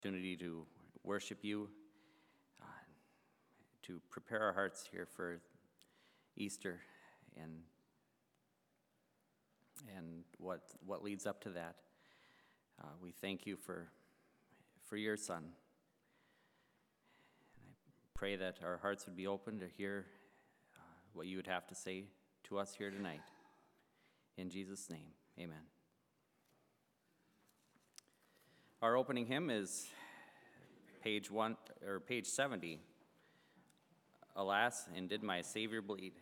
Opportunity to worship you, to prepare our hearts here for Easter and what leads up to that. We thank you for your Son. And I pray that our hearts would be open to hear what you would have to say to us here tonight. In Jesus' name, amen. Our opening hymn is page 70. Alas, and did my Savior bleed?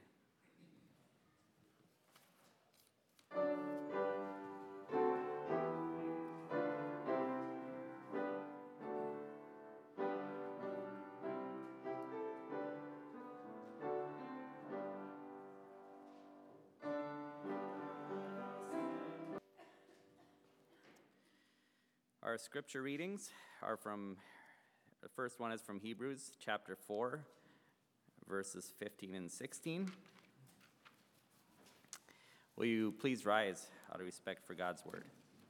Our scripture readings are the first one is from Hebrews chapter 4, verses 15 and 16. Will you please rise out of respect for God's word?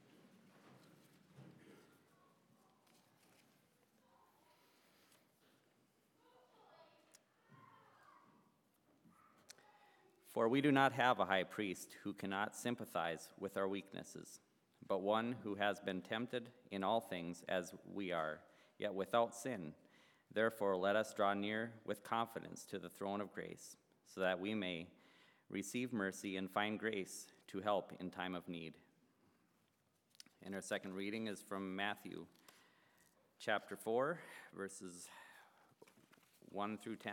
For we do not have a high priest who cannot sympathize with our weaknesses, but one who has been tempted in all things as we are, yet without sin. Therefore, let us draw near with confidence to the throne of grace, so that we may receive mercy and find grace to help in time of need. And our second reading is from Matthew chapter 4, verses 1 through 10.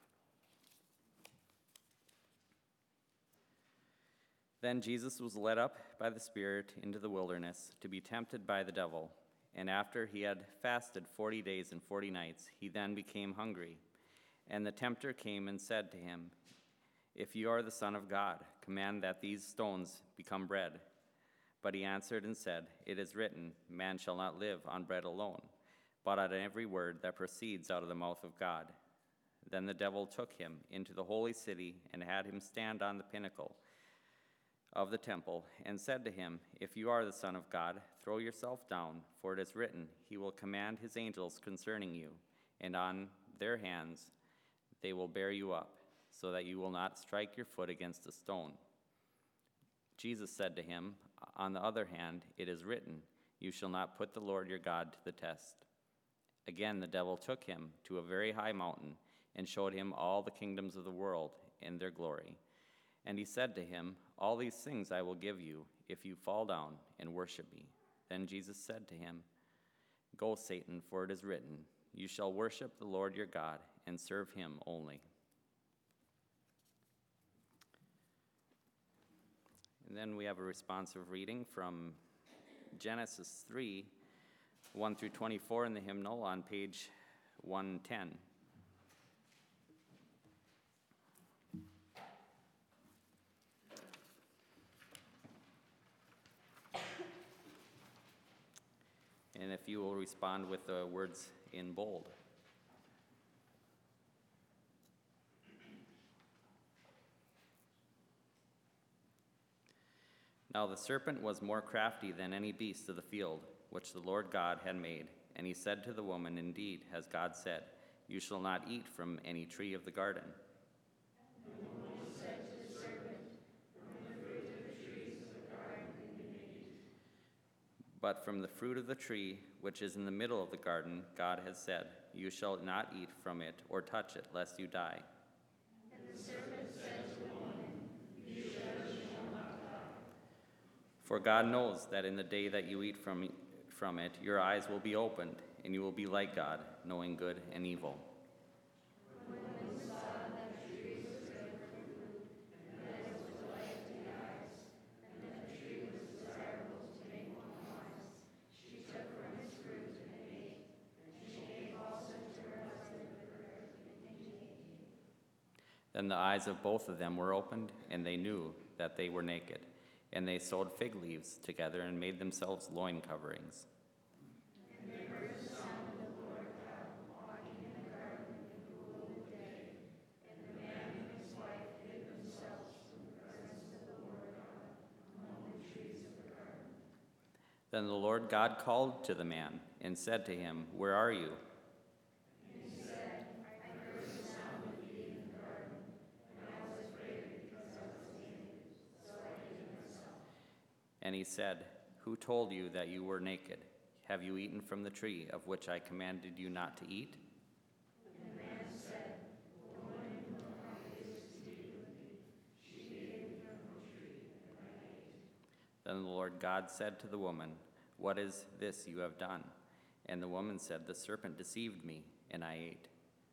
Then Jesus was led up by the Spirit into the wilderness to be tempted by the devil. And after he had fasted 40 days and 40 nights, he then became hungry. And the tempter came and said to him, "If you are the Son of God, command that these stones become bread." But he answered and said, "It is written, man shall not live on bread alone, but on every word that proceeds out of the mouth of God." Then the devil took him into the holy city and had him stand on the pinnacle of the temple, and said to him, "If you are the Son of God, throw yourself down, for it is written, he will command his angels concerning you, and on their hands they will bear you up, so that you will not strike your foot against a stone." Jesus said to him, "On the other hand, it is written, you shall not put the Lord your God to the test." Again the devil took him to a very high mountain, and showed him all the kingdoms of the world and their glory. And he said to him, "All these things I will give you, if you fall down and worship me." Then Jesus said to him, "Go, Satan, for it is written, you shall worship the Lord your God and serve him only." And then we have a responsive reading from Genesis 3, 1 through 24 in the hymnal on page 110. And if you will respond with the words in bold. Now the serpent was more crafty than any beast of the field, which the Lord God had made. And he said to the woman, "Indeed, as God said, you shall not eat from any tree of the garden." And the woman said to the serpent, "From the fruit of the trees of the garden you may eat. But from the fruit of the tree which is in the middle of the garden, God has said, you shall not eat from it or touch it, lest you die. And the serpent said to the woman, "You shall not die." For God knows that in the day that you eat from it, your eyes will be opened, and you will be like God, knowing good and evil. When the woman saw that the tree was good for food, and that it was a light to the eyes, and that the tree was desirable to make one wise, she took from its fruit and ate. And she gave also to her husband with her, and he ate. Then the eyes of both of them were opened, and they knew that they were naked. And they sewed fig leaves together and made themselves loin coverings. And they heard the sound of the Lord God walking in the garden in the cool of the day. And the man and his wife hid themselves from the presence of the Lord God among the trees of the garden. Then the Lord God called to the man, and said to him, "Where are you?" And he said, "Who told you that you were naked? Have you eaten from the tree of which I commanded you not to eat?" Then the Lord God said to the woman, "What is this you have done?" And the woman said, "The serpent deceived me, and I ate."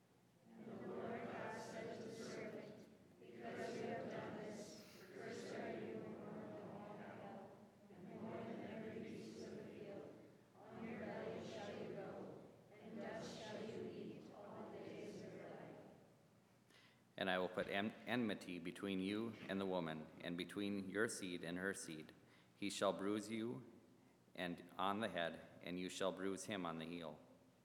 And I will put enmity between you and the woman, and between your seed and her seed. He shall bruise you and on the head, and you shall bruise him on the heel.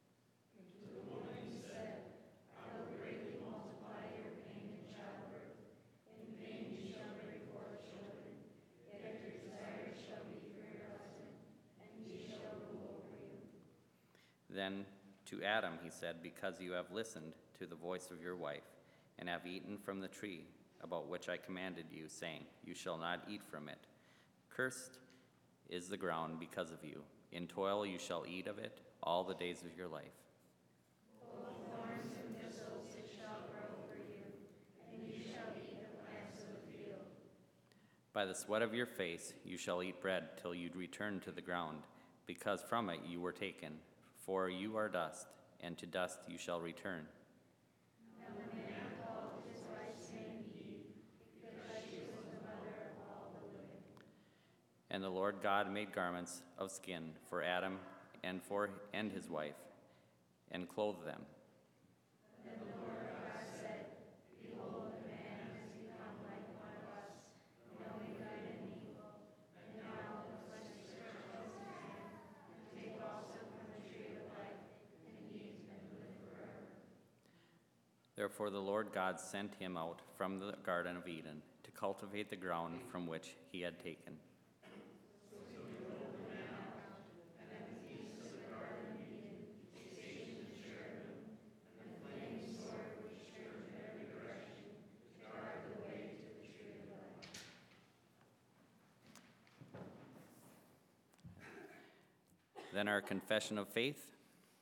Then to Adam he said, "Because you have listened to the voice of your wife, and have eaten from the tree about which I commanded you, saying, 'You shall not eat from it,' cursed is the ground because of you. In toil you shall eat of it all the days of your life. By the sweat of your face you shall eat bread till you return to the ground, because from it you were taken. For you are dust, and to dust you shall return." And the Lord God made garments of skin for Adam and his wife, and clothed them. Therefore the Lord God sent him out from the Garden of Eden to cultivate the ground from which he had taken. Then our confession of faith.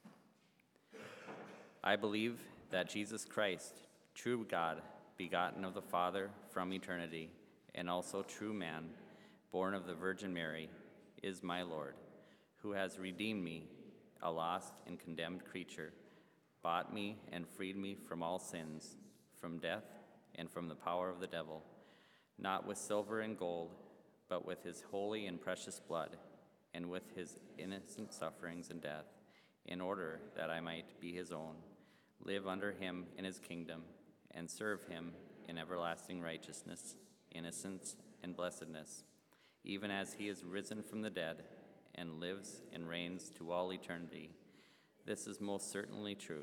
I believe that Jesus Christ, true God, begotten of the Father from eternity, and also true man, born of the Virgin Mary, is my Lord, who has redeemed me, a lost and condemned creature, bought me and freed me from all sins, from death, and from the power of the devil, not with silver and gold, but with his holy and precious blood, and with his innocent sufferings and death, in order that I might be his own, live under him in his kingdom, and serve him in everlasting righteousness, innocence, and blessedness, even as he is risen from the dead and lives and reigns to all eternity. This is most certainly true.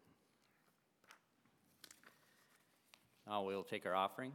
Now we'll take our offering.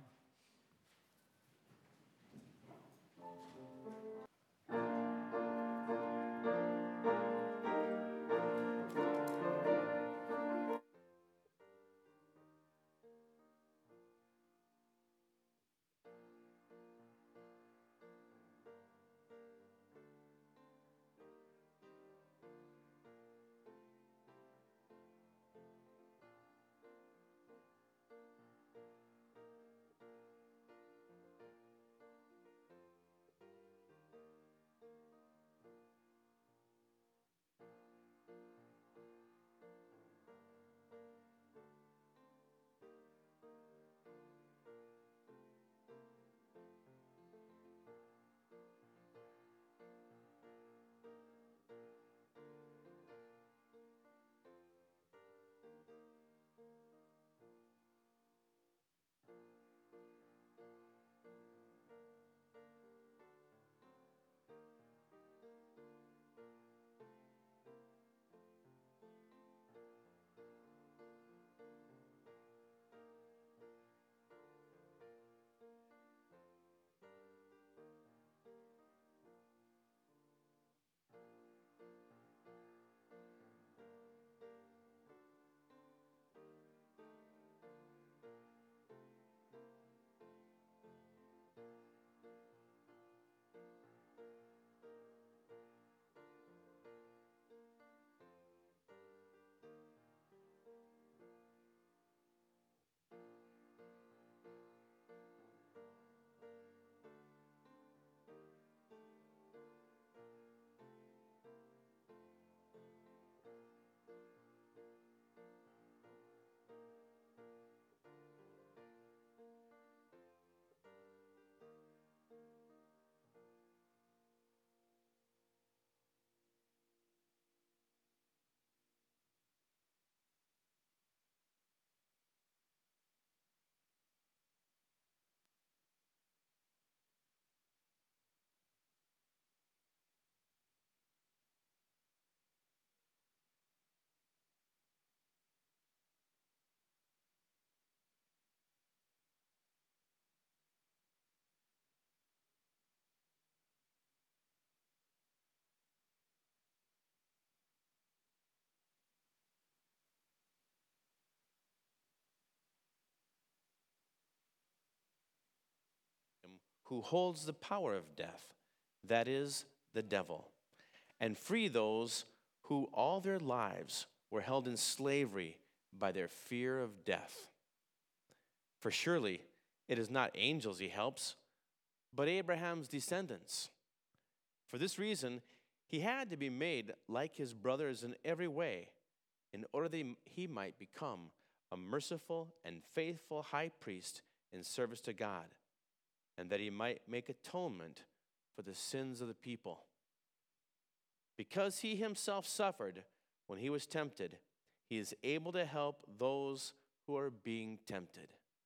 who holds the power of death, that is, the devil, and free those who all their lives were held in slavery by their fear of death. For surely it is not angels he helps, but Abraham's descendants. For this reason, he had to be made like his brothers in every way, in order that he might become a merciful and faithful high priest in service to God, and that he might make atonement for the sins of the people. Because he himself suffered when he was tempted, he is able to help those who are being tempted.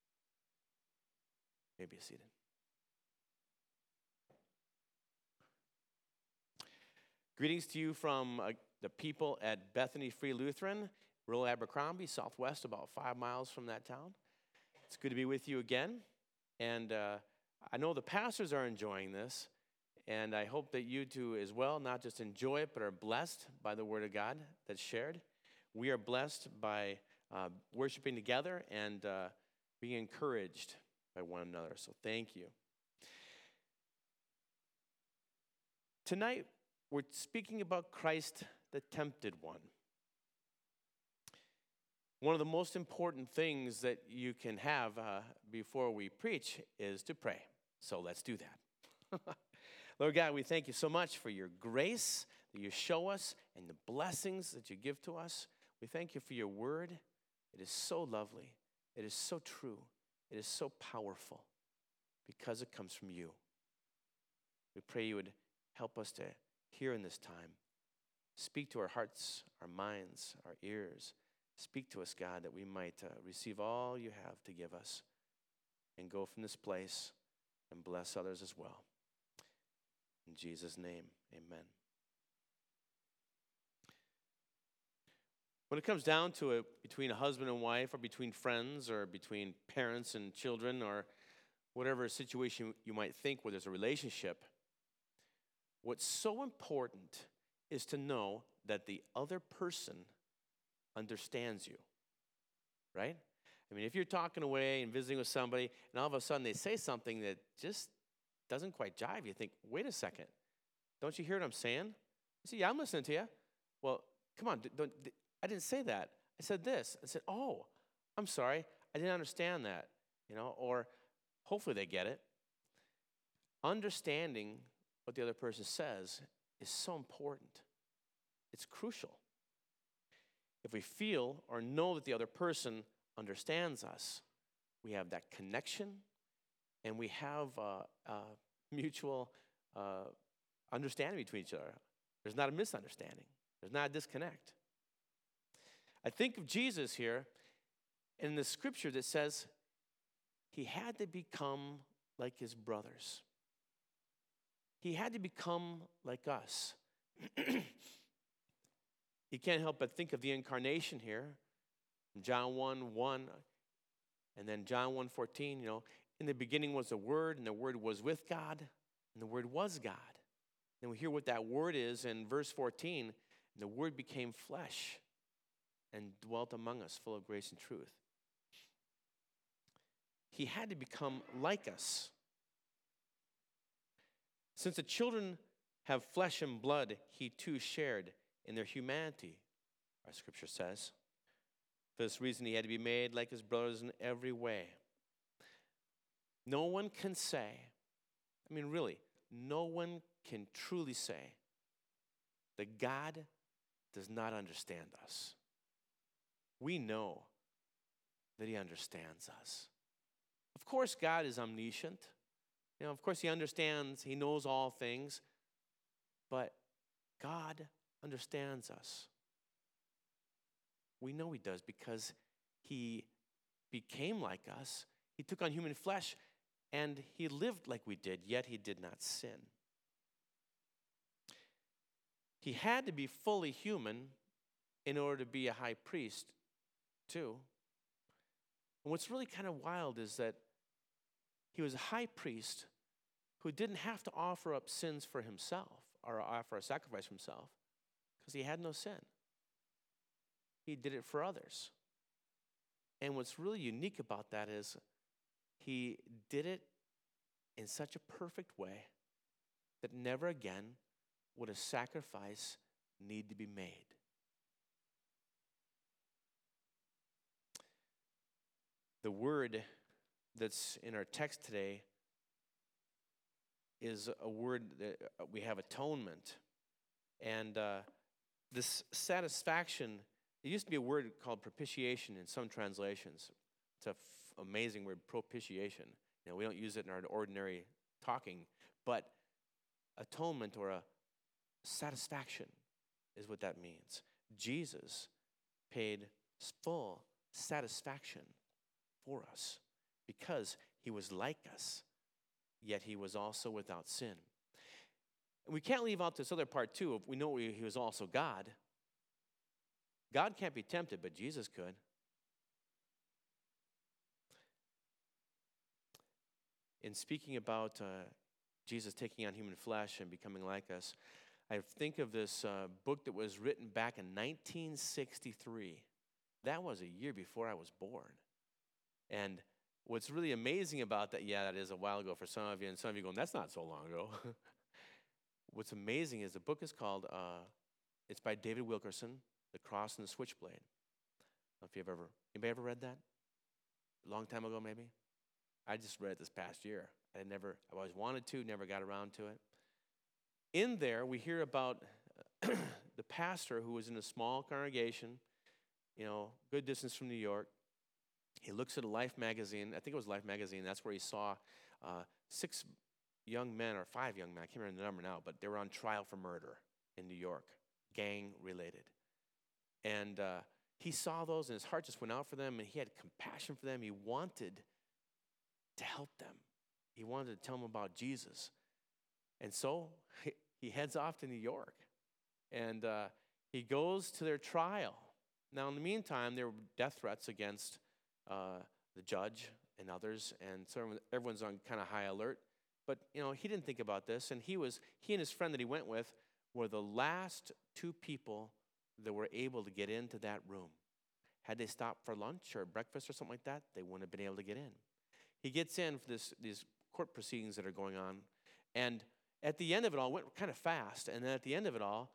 You may be seated. Greetings to you from the people at Bethany Free Lutheran, rural Abercrombie, southwest, about 5 miles from that town. It's good to be with you again. And I know the pastors are enjoying this, and I hope that you do as well, not just enjoy it, but are blessed by the Word of God that's shared. We are blessed by worshiping together and being encouraged by one another. So thank you. Tonight, we're speaking about Christ, the tempted one. One of the most important things that you can have before we preach is to pray. So let's do that. Lord God, we thank you so much for your grace that you show us and the blessings that you give to us. We thank you for your word. It is so lovely. It is so true. It is so powerful because it comes from you. We pray you would help us to hear in this time. Speak to our hearts, our minds, our ears. Speak to us, God, that we might receive all you have to give us and go from this place and bless others as well. In Jesus' name, amen. When it comes down to it, between a husband and wife, or between friends, or between parents and children, or whatever situation you might think where there's a relationship, what's so important is to know that the other person understands you, right? I mean, if you're talking away and visiting with somebody, and all of a sudden they say something that just doesn't quite jive, you think, wait a second, don't you hear what I'm saying? You say, yeah, I'm listening to you. Well, come on, I didn't say that. I said this. I said, oh, I'm sorry, I didn't understand that, or hopefully they get it. Understanding what the other person says is so important. It's crucial. If we feel or know that the other person understands us, we have that connection and we have a mutual understanding between each other. There's not a misunderstanding. There's not a disconnect. I think of Jesus here in the scripture that says he had to become like his brothers. He had to become like us. You can't help but think of the incarnation here. John 1:1, and then John 1:14, in the beginning was the Word, and the Word was with God, and the Word was God. And we hear what that Word is in verse 14, and the Word became flesh and dwelt among us, full of grace and truth. He had to become like us. Since the children have flesh and blood, he too shared in their humanity, our scripture says. For this reason, he had to be made like his brothers in every way. No one can say, really, no one can truly say that God does not understand us. We know that he understands us. Of course, God is omniscient. Of course, he understands, he knows all things, but God understands us. We know he does because he became like us. He took on human flesh and he lived like we did, yet he did not sin. He had to be fully human in order to be a high priest, too. And what's really kind of wild is that he was a high priest who didn't have to offer up sins for himself or offer a sacrifice for himself because he had no sin. He did it for others. And what's really unique about that is he did it in such a perfect way that never again would a sacrifice need to be made. The word that's in our text today is a word that we have atonement. And this satisfaction, it used to be a word called propitiation in some translations. It's an amazing word, propitiation. You know, we don't use it in our ordinary talking, but atonement or a satisfaction is what that means. Jesus paid full satisfaction for us because he was like us, yet he was also without sin. And we can't leave out this other part too. We know he was also God. God can't be tempted, but Jesus could. In speaking about Jesus taking on human flesh and becoming like us, I think of this book that was written back in 1963. That was a year before I was born. And what's really amazing about that, yeah, that is a while ago for some of you, and some of you going, that's not so long ago. What's amazing is the book is called, it's by David Wilkerson, The Cross and the Switchblade. I don't know if anybody ever read that? A long time ago, maybe? I just read it this past year. I always wanted to, never got around to it. In there, we hear about the pastor who was in a small congregation, good distance from New York. He looks at a Life magazine. I think it was Life magazine. That's where he saw 6 young men, or 5 young men. I can't remember the number now, but they were on trial for murder in New York, gang-related. And he saw those, and his heart just went out for them, and he had compassion for them. He wanted to help them. He wanted to tell them about Jesus. And so he heads off to New York, and he goes to their trial. Now, in the meantime, there were death threats against the judge and others, and so everyone's on kind of high alert. But, he didn't think about this, and he and his friend that he went with were the last 2 people that were able to get into that room. Had they stopped for lunch or breakfast or something like that, they wouldn't have been able to get in. He gets in for these court proceedings that are going on, and at the end of it all, it went kind of fast, and then at the end of it all,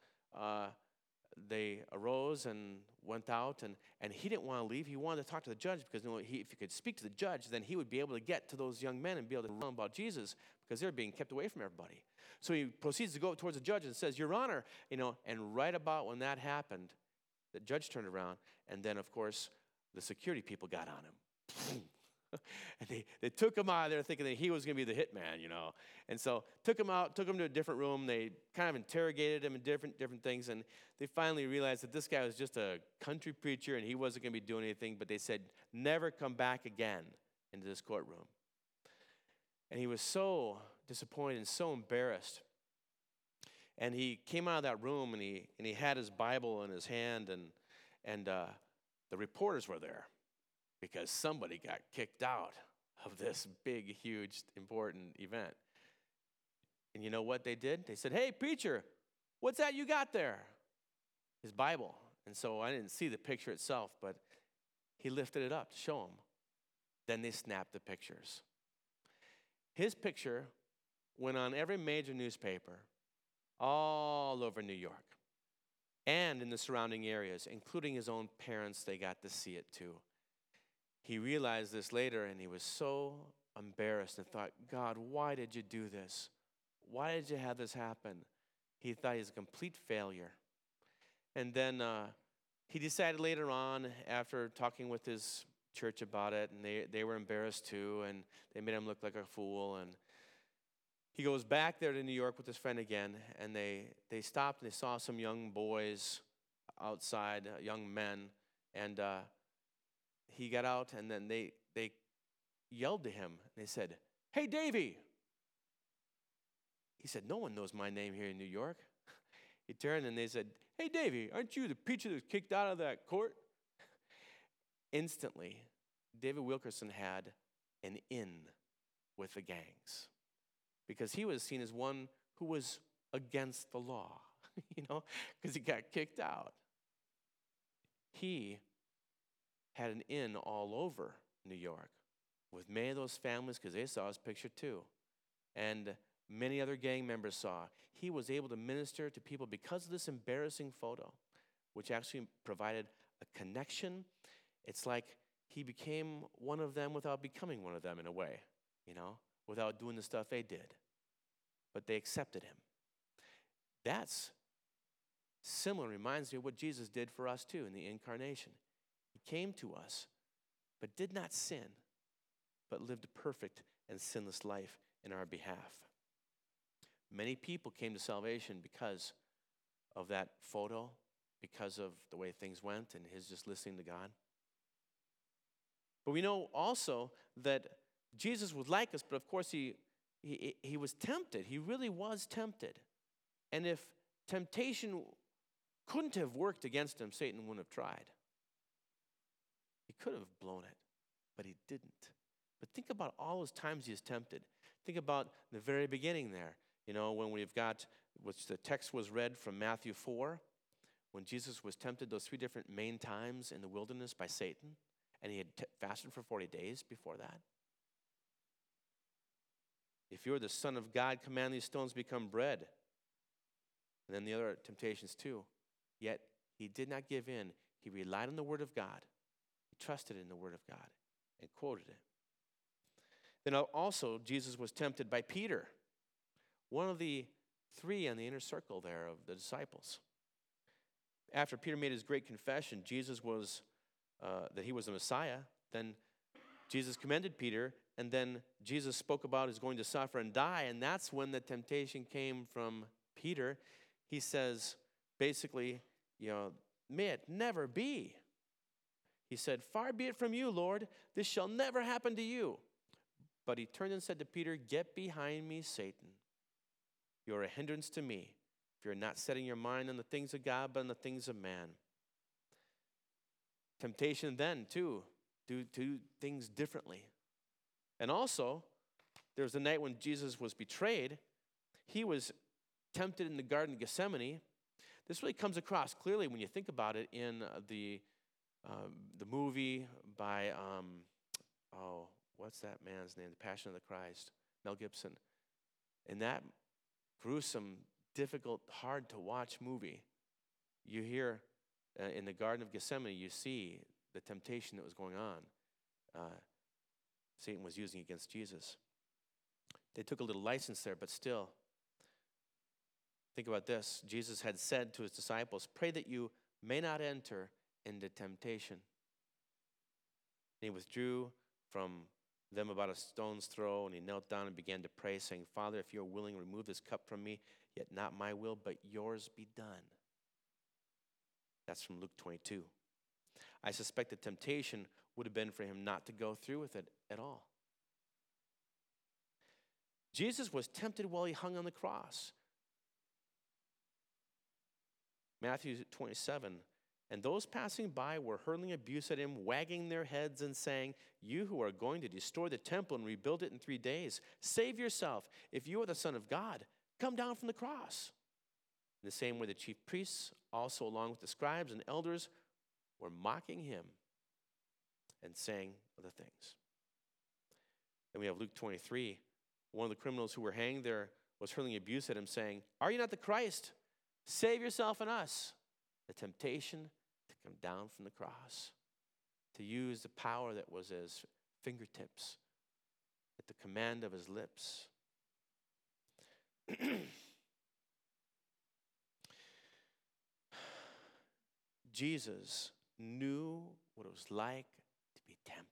they arose and went out, and he didn't want to leave. He wanted to talk to the judge because if he could speak to the judge, then he would be able to get to those young men and be able to tell them about Jesus because they're being kept away from everybody. So he proceeds to go towards the judge and says, "Your Honor," and right about when that happened, the judge turned around, and then, of course, the security people got on him. And they took him out of there thinking that he was going to be the hitman, And so took him out, took him to a different room. They kind of interrogated him and different things. And they finally realized that this guy was just a country preacher and he wasn't going to be doing anything. But they said, never come back again into this courtroom. And he was so disappointed and so embarrassed. And he came out of that room and he had his Bible in his hand and the reporters were there. Because somebody got kicked out of this big, huge, important event. And you know what they did? They said, "Hey, preacher, what's that you got there?" His Bible. And so I didn't see the picture itself, but he lifted it up to show them. Then they snapped the pictures. His picture went on every major newspaper all over New York and in the surrounding areas, including his own parents. They got to see it too. He realized this later, and he was so embarrassed and thought, "God, why did you do this? Why did you have this happen?" He thought he was a complete failure. And then he decided later on, after talking with his church about it, and they were embarrassed too, and they made him look like a fool. And he goes back there to New York with his friend again, and they stopped, and they saw some young boys outside, young men, and he got out, and then they yelled to him. They said, "Hey, Davy." He said, "No one knows my name here in New York." He turned, and they said, "Hey, Davy, aren't you the preacher that was kicked out of that court?" Instantly, David Wilkerson had an in with the gangs because he was seen as one who was against the law, because he got kicked out. He had an in all over New York with many of those families because they saw his picture too. and many other gang members saw. He was able to minister to people because of this embarrassing photo, which actually provided a connection. It's like he became one of them without becoming one of them in a way, without doing the stuff they did. But they accepted him. That's similar, reminds me of what Jesus did for us too in the incarnation. He came to us, but did not sin, but lived a perfect and sinless life in our behalf. Many people came to salvation because of that photo, because of the way things went and his just listening to God. But we know also that Jesus was like us, but of course he was tempted. He really was tempted. And if temptation couldn't have worked against him, Satan wouldn't have tried. He could have blown it, but he didn't. But think about all those times he is tempted. Think about the very beginning there, when we've got, which the text was read from Matthew 4, when Jesus was tempted those 3 different main times in the wilderness by Satan, and he had fasted for 40 days before that. If you're the Son of God, command these stones become bread. And then the other temptations too. Yet he did not give in. He relied on the Word of God. He trusted in the Word of God and quoted it. Then also Jesus was tempted by Peter, one of the 3 in the inner circle there of the disciples. After Peter made his great confession, that he was the Messiah, then Jesus commended Peter, and then Jesus spoke about his going to suffer and die, and that's when the temptation came from Peter. He says, basically, may it never be. He said, far be it from you, Lord, this shall never happen to you. But he turned and said to Peter, get behind me, Satan. You're a hindrance to me, if you're not setting your mind on the things of God, but on the things of man. Temptation then, too, do things differently. And also, there was the night when Jesus was betrayed. He was tempted in the Garden of Gethsemane. This really comes across clearly when you think about it in the movie by, what's that man's name? The Passion of the Christ, Mel Gibson. In that gruesome, difficult, hard-to-watch movie, you hear in the Garden of Gethsemane, you see the temptation that was going on. Satan was using against Jesus. They took a little license there, but still. Think about this. Jesus had said to his disciples, pray that you may not enter into temptation. And he withdrew from them about a stone's throw, and he knelt down and began to pray, saying, Father, if you are willing, remove this cup from me, yet not my will, but yours be done. That's from Luke 22. I suspect the temptation would have been for him not to go through with it at all. Jesus was tempted while he hung on the cross. Matthew 27, and those passing by were hurling abuse at him, wagging their heads and saying, you who are going to destroy the temple and rebuild it in 3 days, save yourself. If you are the Son of God, come down from the cross. In the same way, the chief priests, also along with the scribes and elders, were mocking him and saying other things. Then we have Luke 23. One of the criminals who were hanged there was hurling abuse at him, saying, are you not the Christ? Save yourself and us. The temptation to come down from the cross, to use the power that was at his fingertips, at the command of his lips. Jesus knew what it was like to be tempted.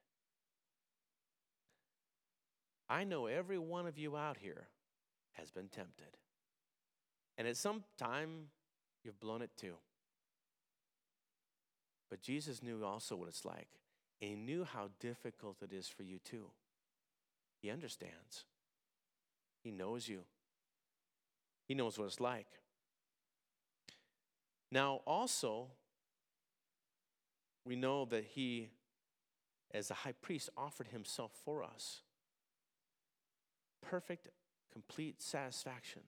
I know every one of you out here has been tempted. And at some time, you've blown it too. But Jesus knew also what it's like. And he knew how difficult it is for you too. He understands. He knows you. He knows what it's like. Now, also, we know that he, as a high priest, offered himself for us. Perfect, complete satisfaction.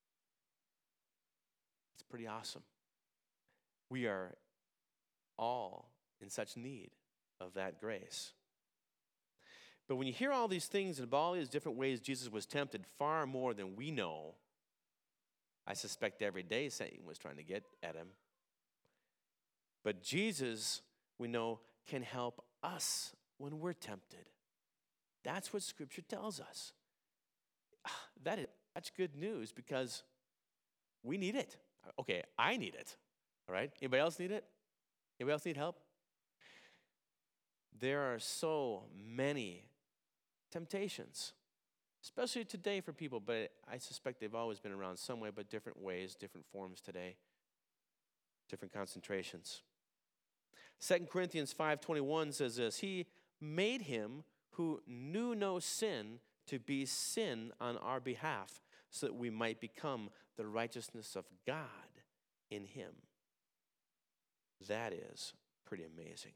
It's pretty awesome. We are all in such need of that grace. But when you hear all these things and all these different ways Jesus was tempted, far more than we know, I suspect every day Satan was trying to get at him. But Jesus, we know, can help us when we're tempted. That's what Scripture tells us. That's good news because we need it. Okay, I need it. All right? Anybody else need it? Anybody else need help? There are so many temptations, especially today for people, but I suspect they've always been around some way, but different ways, different forms today, different concentrations. 2 Corinthians 5:21 says this, He made him who knew no sin to be sin on our behalf, so that we might become the righteousness of God in him. That is pretty amazing.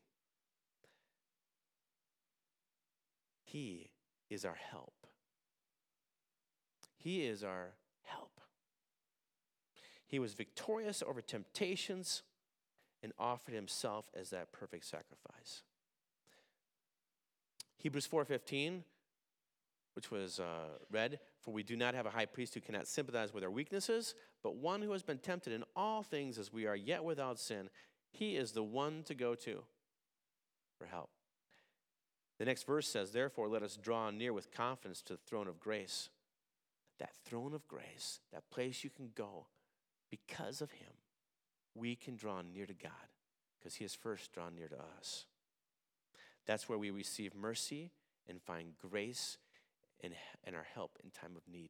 He is our help. He is our help. He was victorious over temptations and offered himself as that perfect sacrifice. Hebrews 4:15, which was read, for we do not have a high priest who cannot sympathize with our weaknesses, but one who has been tempted in all things as we are, yet without sin. He is the one to go to for help. The next verse says, therefore, let us draw near with confidence to the throne of grace. That throne of grace, that place you can go, because of him, we can draw near to God because he has first drawn near to us. That's where we receive mercy and find grace and our help in time of need.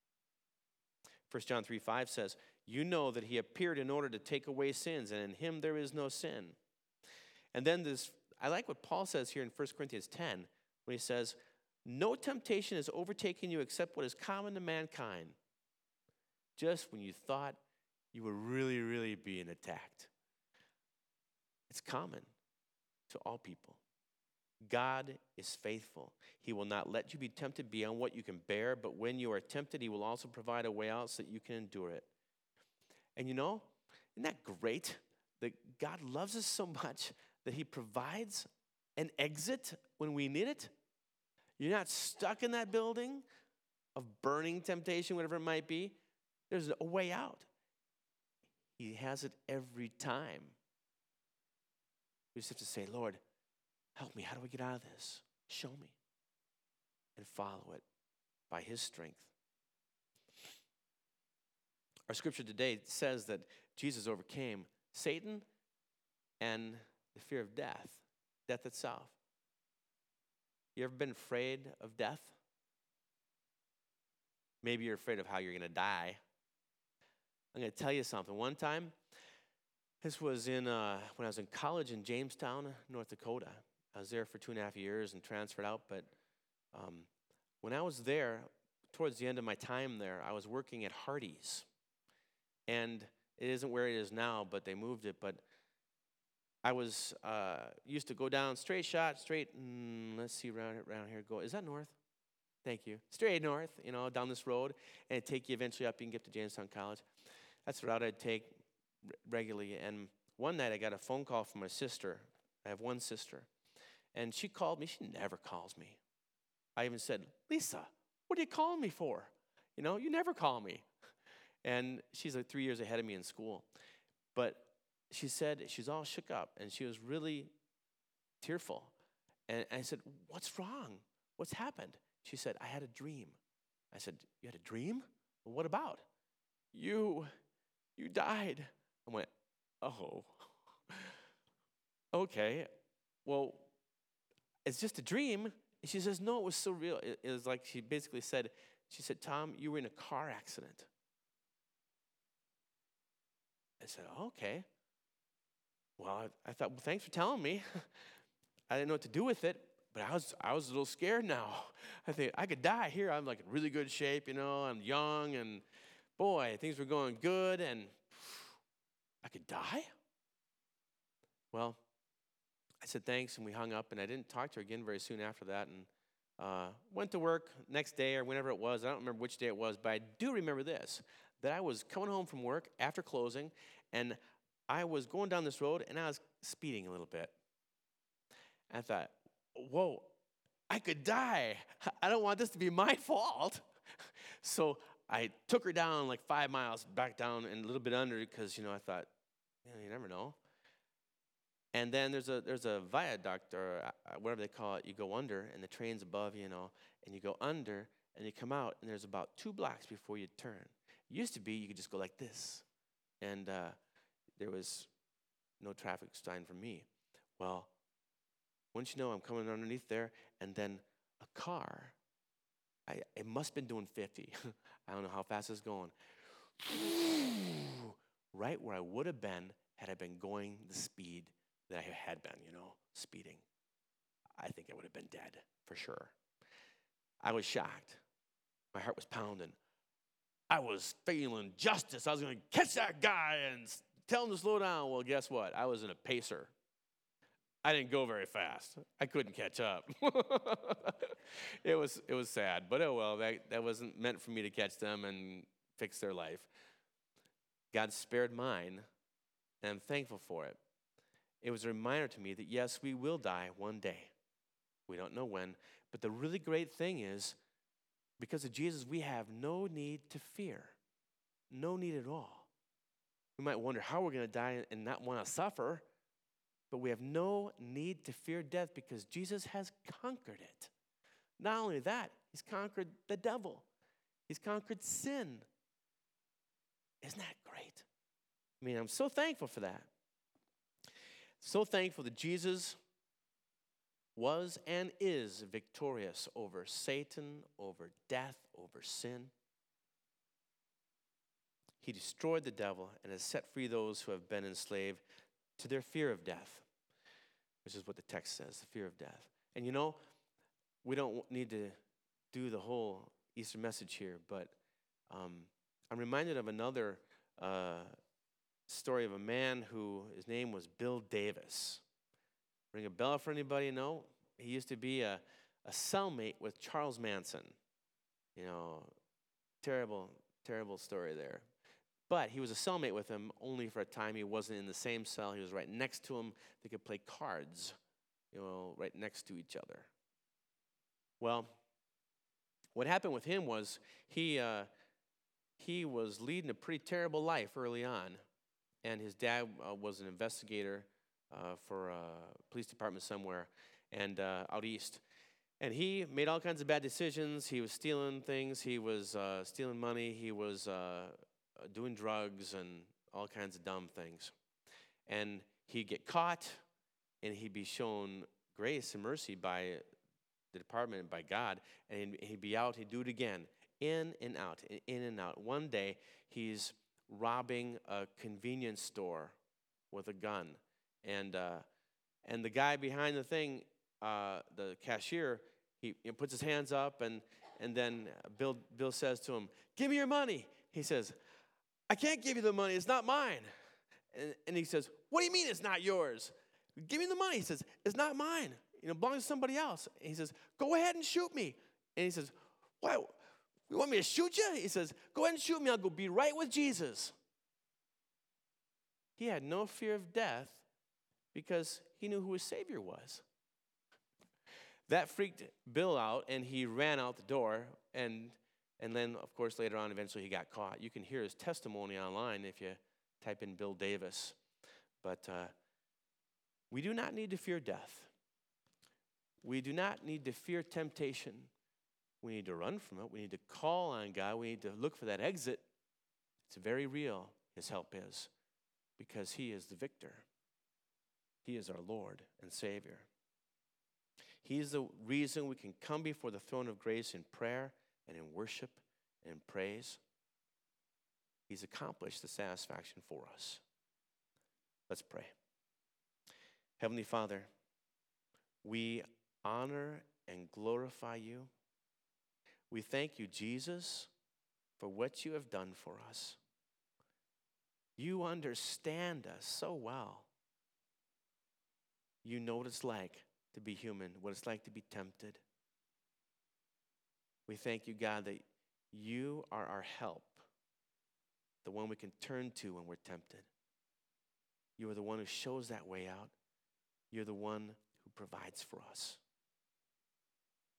1 John 3:5 says, you know that he appeared in order to take away sins, and in him there is no sin. And then I like what Paul says here in 1 Corinthians 10, when he says, no temptation has overtaken you except what is common to mankind. Just when you thought you were really, really being attacked. It's common to all people. God is faithful. He will not let you be tempted beyond what you can bear, but when you are tempted, he will also provide a way out so that you can endure it. And you know, isn't that great that God loves us so much that he provides an exit when we need it? You're not stuck in that building of burning temptation, whatever it might be. There's a way out. He has it every time. We just have to say, Lord, help me. How do I get out of this? Show me. And follow it by his strength. Our scripture today says that Jesus overcame Satan and the fear of death itself. You ever been afraid of death? Maybe you're afraid of how you're going to die. I'm going to tell you something. One time, this was when I was in college in Jamestown, North Dakota. I was there for 2.5 years and transferred out. But when I was there, towards the end of my time there, I was working at Hardee's. And it isn't where it is now, but they moved it. But I was used to go down straight, let's see, around here. Is that north? Thank you. Straight north, down this road, and it'd take you eventually up. You can get to Jamestown College. That's the route I'd take regularly. And one night I got a phone call from my sister. I have one sister. And she called me. She never calls me. I even said, Lisa, what are you calling me for? You never call me. And she's like 3 years ahead of me in school. But she said she's all shook up, and she was really tearful. And I said, what's wrong? What's happened? She said, I had a dream. I said, you had a dream? Well, what about? You died. I went, oh, okay. Well, it's just a dream. And she says, no, it was so real. It was like she basically said, Tom, you were in a car accident. I said, okay. Well, I thought, well, thanks for telling me. I didn't know what to do with it, but I was a little scared now. I think I could die here. I'm like in really good shape, I'm young, and boy, things were going good, and I could die? Well, I said thanks, and we hung up, and I didn't talk to her again very soon after that, and went to work next day or whenever it was. I don't remember which day it was, but I do remember this, that I was coming home from work after closing, and I was going down this road, and I was speeding a little bit. I thought, whoa, I could die. I don't want this to be my fault. So I took her down like 5 miles, back down and a little bit under because, I thought, you never know. And then there's a viaduct or whatever they call it. You go under and the train's above you, and you go under and you come out and there's about 2 blocks before you turn. It used to be you could just go like this. And there was no traffic sign for me. Well, once you know, I'm coming underneath there, and then a car, it must have been doing 50. I don't know how fast it's going. Right where I would have been had I been going the speed that I had been, speeding. I think I would have been dead, for sure. I was shocked. My heart was pounding. I was feeling justice. I was going to catch that guy and tell him to slow down. Well, guess what? I was in a pacer. I didn't go very fast. I couldn't catch up. It was sad, but oh well, that wasn't meant for me to catch them and fix their life. God spared mine, and I'm thankful for it. It was a reminder to me that yes, we will die one day. We don't know when, but the really great thing is, because of Jesus, we have no need to fear. No need at all. We might wonder how we're going to die and not want to suffer, but we have no need to fear death because Jesus has conquered it. Not only that, he's conquered the devil. He's conquered sin. Isn't that great? I mean, I'm so thankful for that. So thankful that Jesus was and is victorious over Satan, over death, over sin. He destroyed the devil and has set free those who have been enslaved to their fear of death, which is what the text says, the fear of death. And we don't need to do the whole Easter message here, but I'm reminded of another story of a man his name was Bill Davis. Ring a bell for anybody? No? He used to be a cellmate with Charles Manson. Terrible, terrible story there. But he was a cellmate with him only for a time. He wasn't in the same cell. He was right next to him. They could play cards, right next to each other. Well, what happened with him was he was leading a pretty terrible life early on. And his dad was an investigator for a police department somewhere and out east. And he made all kinds of bad decisions. He was stealing things. He was stealing money. He was doing drugs and all kinds of dumb things. And he'd get caught, and he'd be shown grace and mercy by the department and by God. And he'd be out. He'd do it again, in and out, in and out. One day, he's robbing a convenience store with a gun. And the guy behind the thing, the cashier, he puts his hands up, and then Bill says to him, "Give me your money." He says, "I can't give you the money. It's not mine." And he says, "What do you mean it's not yours? Give me the money." He says, "It's not mine. It belongs to somebody else." And he says, "Go ahead and shoot me." And he says, "What? You want me to shoot you?" He says, "Go ahead and shoot me. I'll go be right with Jesus." He had no fear of death because he knew who his Savior was. That freaked Bill out, and he ran out the door. And then, of course, later on, eventually he got caught. You can hear his testimony online if you type in Bill Davis. But we do not need to fear death. We do not need to fear temptation. We need to run from it. We need to call on God. We need to look for that exit. It's very real, his help is, because he is the victor. He is our Lord and Savior. He is the reason we can come before the throne of grace in prayer and in worship and in praise. He's accomplished the satisfaction for us. Let's pray. Heavenly Father, we honor and glorify you. We thank you, Jesus, for what you have done for us. You understand us so well. You know what it's like to be human, what it's like to be tempted. We thank you, God, that you are our help, the one we can turn to when we're tempted. You are the one who shows that way out. You're the one who provides for us.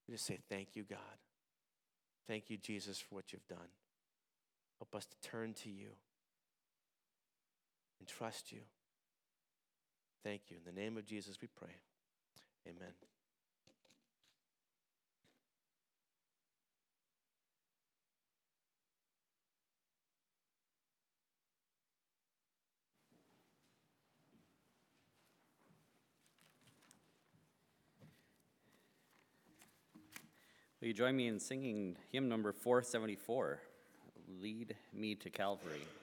We just say, thank you, God. Thank you, Jesus, for what you've done. Help us to turn to you and trust you. Thank you. In the name of Jesus, we pray. Amen. Will you join me in singing hymn number 474, Lead Me to Calvary?